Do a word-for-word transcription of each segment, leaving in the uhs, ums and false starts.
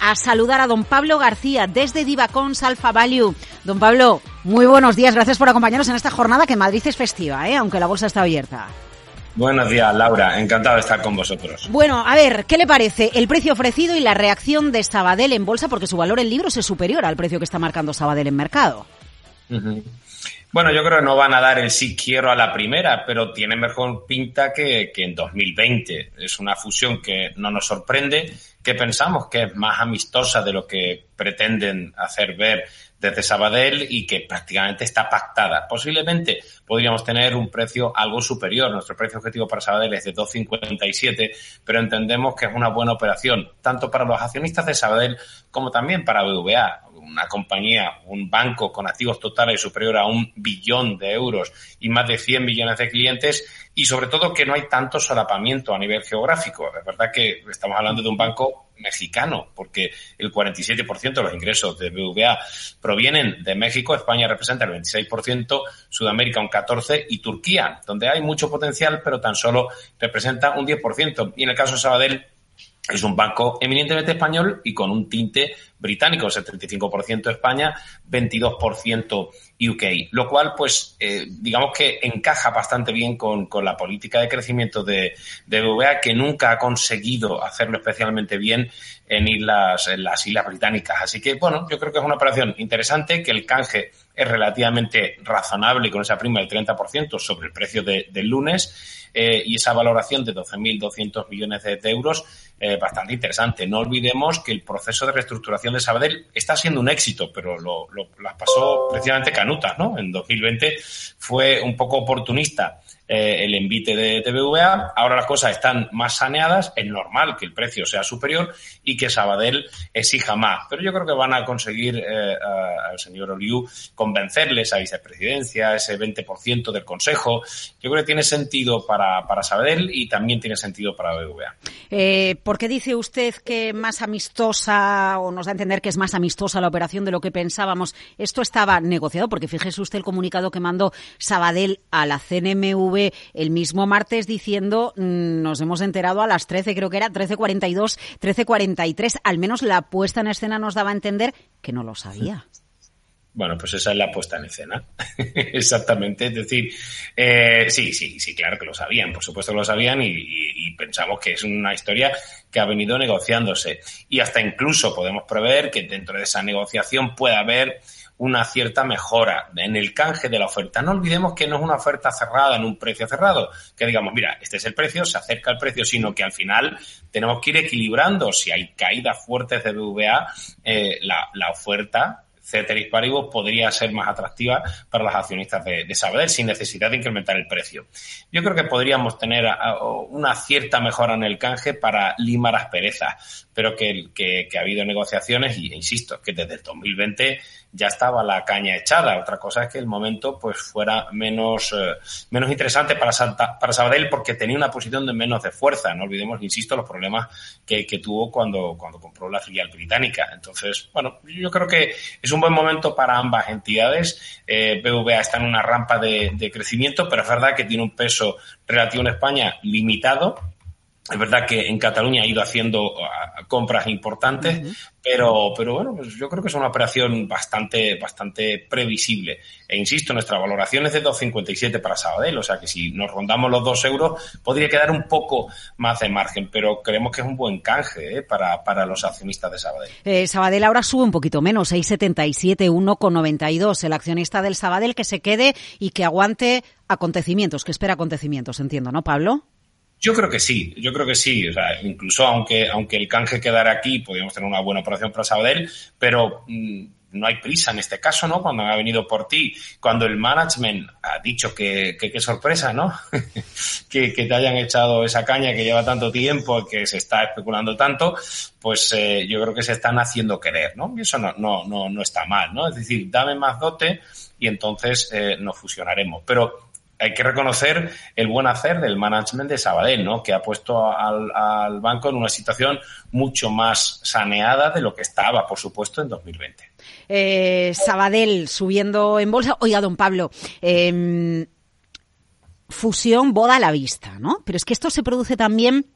a saludar a don Pablo García desde Divacons Alpha Value. Don Pablo, muy buenos días, gracias por acompañarnos en esta jornada que en Madrid es festiva, ¿eh? Aunque la bolsa está abierta. Buenos días, Laura. Encantado de estar con vosotros. Bueno, a ver, ¿qué le parece el precio ofrecido y la reacción de Sabadell en bolsa? Porque su valor en libros es superior al precio que está marcando Sabadell en mercado. Uh-huh. Bueno, yo creo que no van a dar el sí quiero a la primera, pero tiene mejor pinta que, que en dos mil veinte. Es una fusión que no nos sorprende, que pensamos que es más amistosa de lo que pretenden hacer ver desde Sabadell y que prácticamente está pactada. Posiblemente podríamos tener un precio algo superior. Nuestro precio objetivo para Sabadell es de dos cincuenta y siete, pero entendemos que es una buena operación, tanto para los accionistas de Sabadell como también para B B V A. Una compañía, un banco con activos totales superior a un billón de euros y más de cien millones de clientes, y sobre todo que no hay tanto solapamiento a nivel geográfico. Es verdad que estamos hablando de un banco mexicano, porque el cuarenta y siete por ciento de los ingresos de B B V A provienen de México, España representa el veintiséis por ciento, Sudamérica un catorce por ciento y Turquía, donde hay mucho potencial, pero tan solo representa un diez por ciento. Y en el caso de Sabadell, es un banco eminentemente español y con un tinte británico, setenta y cinco por ciento España, veintidós por ciento U K, lo cual, pues, eh, digamos que encaja bastante bien con, con la política de crecimiento de, de B B V A, que nunca ha conseguido hacerlo especialmente bien en, islas, en las Islas Británicas. Así que, bueno, yo creo que es una operación interesante, que el canje es relativamente razonable con esa prima del treinta por ciento sobre el precio de, del lunes, eh, y esa valoración de doce mil doscientos millones de, de euros, eh, bastante interesante. No olvidemos que el proceso de reestructuración de Sabadell está siendo un éxito, pero lo, lo las pasó precisamente canutas, ¿no? En dos mil veinte fue un poco oportunista eh, el envite de, de B B V A. Ahora las cosas están más saneadas, es normal que el precio sea superior y que Sabadell exija más. Pero yo creo que van a conseguir eh, a, al señor Oliu convencerles a vicepresidencia, ese veinte por ciento del Consejo. Yo creo que tiene sentido para, para Sabadell y también tiene sentido para B B V A. Eh, ¿Por qué dice usted que más amistosa, o nos da a entender que es más amistosa la operación de lo que pensábamos? Esto estaba negociado, porque fíjese usted el comunicado que mandó Sabadell a la C N M V el mismo martes diciendo, mmm, nos hemos enterado a las trece, creo que era trece cuarenta y dos, trece cuarenta y tres, al menos la puesta en escena nos daba a entender que no lo sabía. Bueno, pues esa es la puesta en escena. Exactamente. Es decir, eh, sí, sí, sí, claro que lo sabían. Por supuesto que lo sabían y, y, y pensamos que es una historia que ha venido negociándose. Y hasta incluso podemos prever que dentro de esa negociación pueda haber una cierta mejora en el canje de la oferta. No olvidemos que no es una oferta cerrada en un precio cerrado, que digamos, mira, este es el precio, se acerca el precio, sino que al final tenemos que ir equilibrando. Si hay caídas fuertes de B B V A, eh, la, la oferta, ceteris paribus, podría ser más atractiva para los accionistas de, de Sabadell sin necesidad de incrementar el precio. Yo creo que podríamos tener a, a, una cierta mejora en el canje para limar asperezas, pero que, que, que ha habido negociaciones y, insisto, que desde el dos mil veinte ya estaba la caña echada. Otra cosa es que el momento pues fuera menos eh, menos interesante para Santa, para Sabadell, porque tenía una posición de menos de fuerza. No olvidemos, insisto, los problemas que, que tuvo cuando, cuando compró la filial británica. Entonces, bueno, yo creo que es un buen momento para ambas entidades. Eh, B B V A está en una rampa de, de crecimiento, pero es verdad que tiene un peso relativo en España limitado. Es verdad que en Cataluña ha ido haciendo uh, compras importantes, uh-huh. pero pero bueno, pues yo creo que es una operación bastante bastante previsible. E insisto, nuestra valoración es de dos cincuenta y siete para Sabadell, o sea que si nos rondamos los dos euros podría quedar un poco más de margen, pero creemos que es un buen canje eh, para para los accionistas de Sabadell. Eh, Sabadell ahora sube un poquito menos, seis setenta y siete, uno noventa y dos. El accionista del Sabadell que se quede y que aguante acontecimientos, que espera acontecimientos, entiendo, ¿no, Pablo? Yo creo que sí, yo creo que sí. O sea, incluso aunque aunque el canje quedara aquí, podríamos tener una buena operación para Sabadell, pero mmm, no hay prisa en este caso, ¿no? Cuando ha venido por ti, cuando el management ha dicho que qué sorpresa, ¿no? que, que te hayan echado esa caña que lleva tanto tiempo, que se está especulando tanto, pues eh, yo creo que se están haciendo querer, ¿no? Y eso no no no no está mal, ¿no? Es decir, dame más dote y entonces eh, nos fusionaremos. Pero hay que reconocer el buen hacer del management de Sabadell, ¿no? Que ha puesto al, al banco en una situación mucho más saneada de lo que estaba, por supuesto, en dos mil veinte. Eh, Sabadell subiendo en bolsa. Oiga, don Pablo, eh, fusión, boda a la vista, ¿no? Pero es que esto se produce también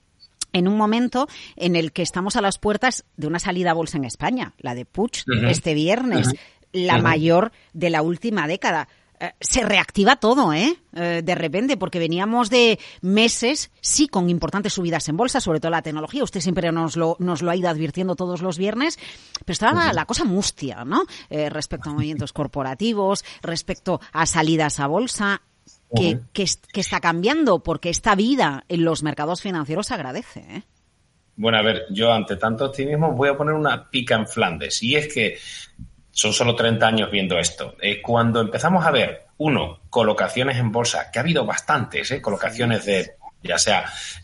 en un momento en el que estamos a las puertas de una salida a bolsa en España, la de Puig, uh-huh. este viernes, uh-huh. la uh-huh. mayor de la última década. Eh, se reactiva todo, ¿eh? ¿eh? De repente, porque veníamos de meses, sí, con importantes subidas en bolsa, sobre todo la tecnología. Usted siempre nos lo, nos lo ha ido advirtiendo todos los viernes, pero estaba uh-huh. la cosa mustia, ¿no? Eh, respecto a movimientos corporativos, respecto a salidas a bolsa. Que, uh-huh. que, que está cambiando, porque esta vida en los mercados financieros agradece, ¿eh? Bueno, a ver, yo ante tanto optimismo voy a poner una pica en Flandes, y es que son solo treinta años viendo esto. Eh, cuando empezamos a ver, uno, colocaciones en bolsa, que ha habido bastantes, ¿eh? Colocaciones de, ya sea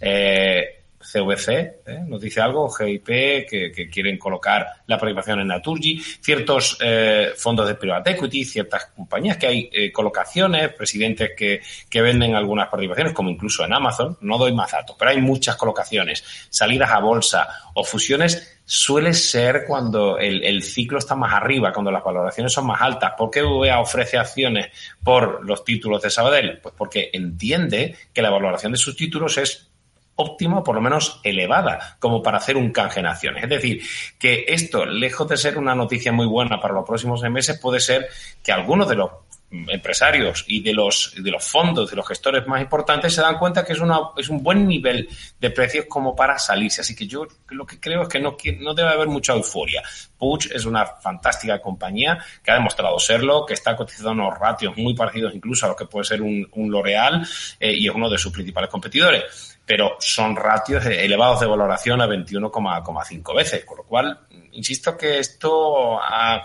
eh, C V C, ¿eh? Nos dice algo, G I P, que, que quieren colocar la participación en Naturgy, ciertos eh, fondos de private equity, ciertas compañías que hay eh, colocaciones, presidentes que, que venden algunas participaciones, como incluso en Amazon, no doy más datos, pero hay muchas colocaciones, salidas a bolsa o fusiones. Suele ser cuando el, el ciclo está más arriba, cuando las valoraciones son más altas. ¿Por qué B B V A ofrece acciones por los títulos de Sabadell? Pues porque entiende que la valoración de sus títulos es óptima, o por lo menos elevada, como para hacer un canje en acciones. Es decir, que esto, lejos de ser una noticia muy buena para los próximos seis meses, puede ser que algunos de los empresarios y de los de los fondos, de los gestores más importantes, se dan cuenta que es una es un buen nivel de precios como para salirse. Así que yo lo que creo es que no, que no debe haber mucha euforia. Puig es una fantástica compañía que ha demostrado serlo, que está cotizando unos ratios muy parecidos incluso a lo que puede ser un, un L'Oréal, eh, y es uno de sus principales competidores. Pero son ratios elevados de valoración a veintiuno coma cinco veces, con lo cual, insisto que esto a,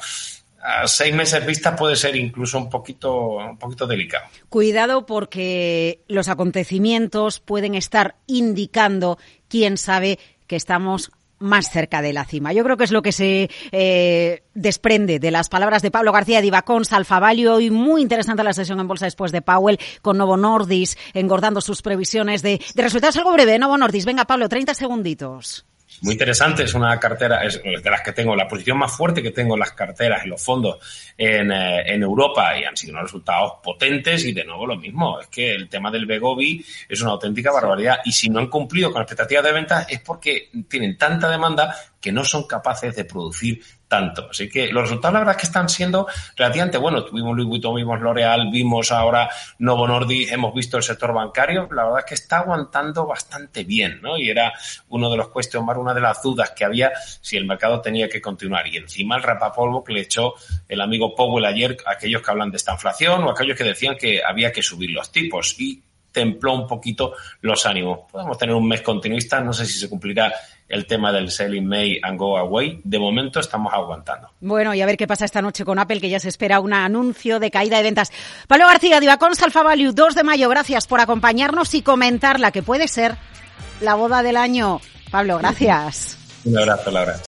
a seis meses vista puede ser incluso un poquito, un poquito delicado. Cuidado, porque los acontecimientos pueden estar indicando, quién sabe, que estamos más cerca de la cima. Yo creo que es lo que se eh, desprende de las palabras de Pablo García de Ibacons, Alfa Value, y muy interesante la sesión en bolsa después de Powell, con Novo Nordisk engordando sus previsiones de, de resultados. Algo breve, Novo Nordisk. Venga, Pablo, treinta segunditos. Muy interesante, es una cartera, es de las que tengo, la posición más fuerte que tengo en las carteras, en los fondos en, eh, en Europa, y han sido unos resultados potentes. Y de nuevo lo mismo, es que el tema del Wegovy es una auténtica barbaridad, y si no han cumplido con expectativas de ventas es porque tienen tanta demanda que no son capaces de producir tanto. Así que los resultados, la verdad, es que están siendo relativamente buenos. Tuvimos Louis Vuitton, vimos L'Oréal, vimos ahora Novo Nordisk, hemos visto el sector bancario. La verdad es que está aguantando bastante bien, ¿no? Y era uno de los question mark, una de las dudas que había, si el mercado tenía que continuar. Y encima el rapapolvo que le echó el amigo Powell ayer a aquellos que hablan de esta inflación, o aquellos que decían que había que subir los tipos, y templó un poquito los ánimos. Podemos tener un mes continuista, no sé si se cumplirá el tema del sell in May and go away. De momento estamos aguantando. Bueno, y a ver qué pasa esta noche con Apple, que ya se espera un anuncio de caída de ventas. Pablo García, de Ibacons, Alfa Value, dos de mayo, gracias por acompañarnos y comentar la que puede ser la boda del año. Pablo, gracias. Un abrazo, Laura.